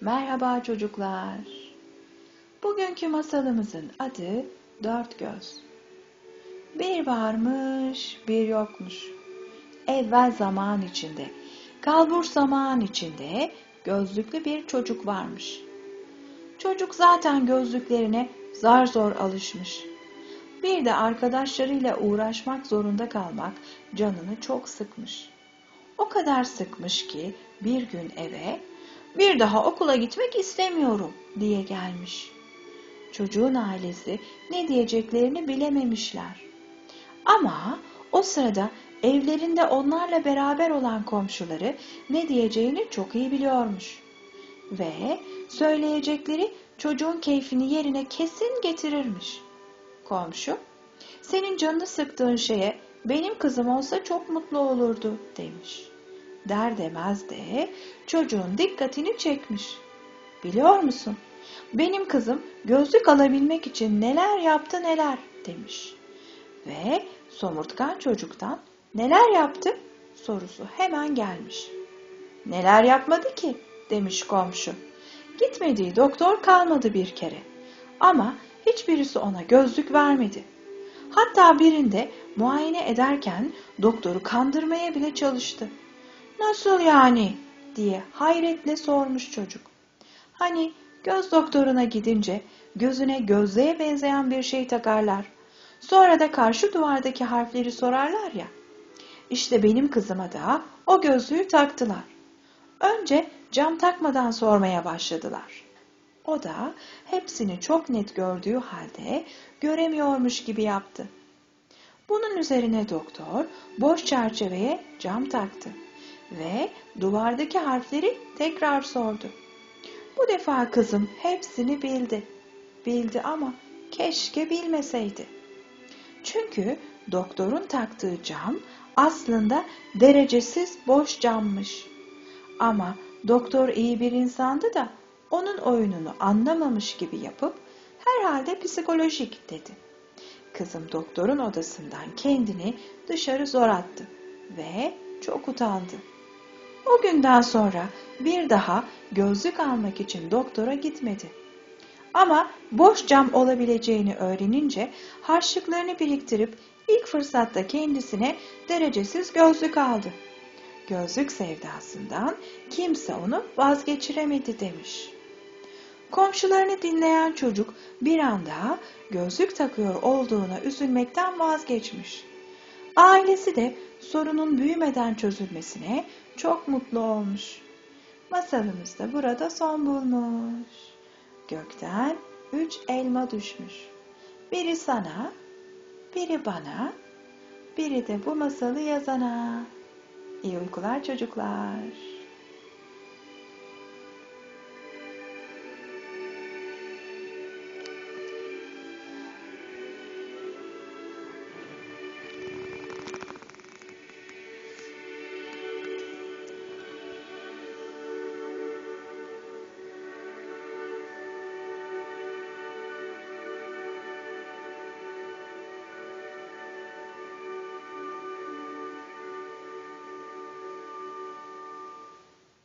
Merhaba çocuklar. Bugünkü masalımızın adı Dört Göz. Bir varmış, bir yokmuş. Evvel zaman içinde, kalbur zaman içinde gözlüklü bir çocuk varmış. Çocuk zaten gözlüklerine zar zor alışmış. Bir de arkadaşlarıyla uğraşmak zorunda kalmak canını çok sıkmış. O kadar sıkmış ki bir gün eve "Bir daha okula gitmek istemiyorum" diye gelmiş. Çocuğun ailesi ne diyeceklerini bilememişler. Ama o sırada evlerinde onlarla beraber olan komşuları ne diyeceğini çok iyi biliyormuş. Ve söyleyecekleri çocuğun keyfini yerine kesin getirirmiş. Komşu, "Senin canını sıktığın şeye benim kızım olsa çok mutlu olurdu" demiş. Der demez de çocuğun dikkatini çekmiş. "Biliyor musun? Benim kızım gözlük alabilmek için neler yaptı neler" demiş. Ve somurtkan çocuktan "Neler yaptı?" sorusu hemen gelmiş. "Neler yapmadı ki?" demiş komşu. "Gitmediği doktor kalmadı bir kere. Ama hiçbirisi ona gözlük vermedi. Hatta birinde muayene ederken doktoru kandırmaya bile çalıştı." "Nasıl yani?" diye hayretle sormuş çocuk. "Hani göz doktoruna gidince gözüne gözlüğe benzeyen bir şey takarlar. Sonra da karşı duvardaki harfleri sorarlar ya. İşte benim kızıma da o gözlüğü taktılar. Önce cam takmadan sormaya başladılar. O da hepsini çok net gördüğü halde göremiyormuş gibi yaptı. Bunun üzerine doktor boş çerçeveye cam taktı ve duvardaki harfleri tekrar sordu. Bu defa kızım hepsini bildi. Bildi ama keşke bilmeseydi. Çünkü doktorun taktığı cam aslında derecesiz boş cammış. Ama doktor iyi bir insandı da onun oyununu anlamamış gibi yapıp herhalde psikolojik dedi. Kızım doktorun odasından kendini dışarı zor attı ve çok utandı. O günden sonra bir daha gözlük almak için doktora gitmedi. Ama boş cam olabileceğini öğrenince harçlıklarını biriktirip ilk fırsatta kendisine derecesiz gözlük aldı. Gözlük sevdasından kimse onu vazgeçiremedi demiş. Komşularını dinleyen çocuk bir anda gözlük takıyor olduğuna üzülmekten vazgeçmiş. Ailesi de sorunun büyümeden çözülmesine çok mutlu olmuş. Masalımız da burada son bulmuş. Gökten 3 elma düşmüş. Biri sana, biri bana, biri de bu masalı yazana. İyi uykular çocuklar.